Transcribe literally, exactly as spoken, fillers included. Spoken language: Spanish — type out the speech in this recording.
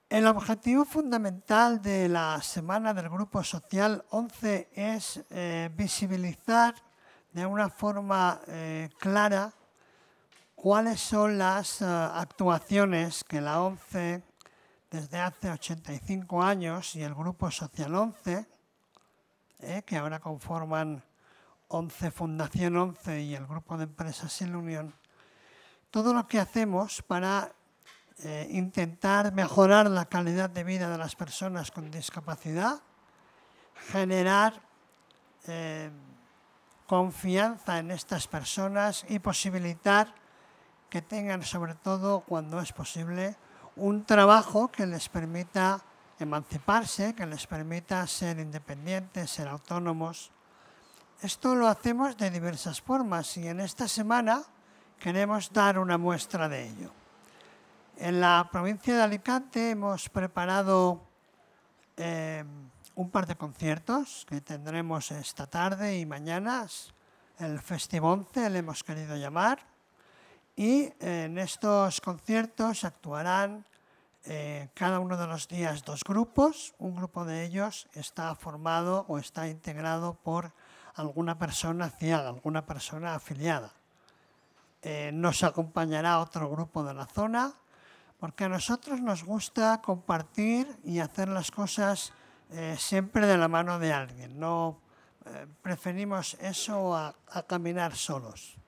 El objetivo fundamental de la Semana del Grupo Social once es eh, visibilizar de una forma eh, clara cuáles son las uh, actuaciones que la ONCE desde hace ochenta y cinco años y el Grupo Social once, eh, que ahora conforman ONCE Fundación once y el Grupo de Empresas Sin la Unión, todo lo que hacemos para eh, intentar mejorar la calidad de vida de las personas con discapacidad, generar eh, confianza en estas personas y posibilitar que tengan, sobre todo cuando es posible, un trabajo que les permita emanciparse, que les permita ser independientes, ser autónomos. Esto lo hacemos de diversas formas y en esta semana queremos dar una muestra de ello. En la provincia de Alicante hemos preparado eh, un par de conciertos que tendremos esta tarde y mañana. El Festivonce le hemos querido llamar. Y en estos conciertos actuarán eh, cada uno de los días dos grupos. Un grupo de ellos está formado o está integrado por alguna persona ciega, alguna persona afiliada. Eh, nos acompañará otro grupo de la zona, porque a nosotros nos gusta compartir y hacer las cosas eh, siempre de la mano de alguien. No eh, preferimos eso a, a caminar solos.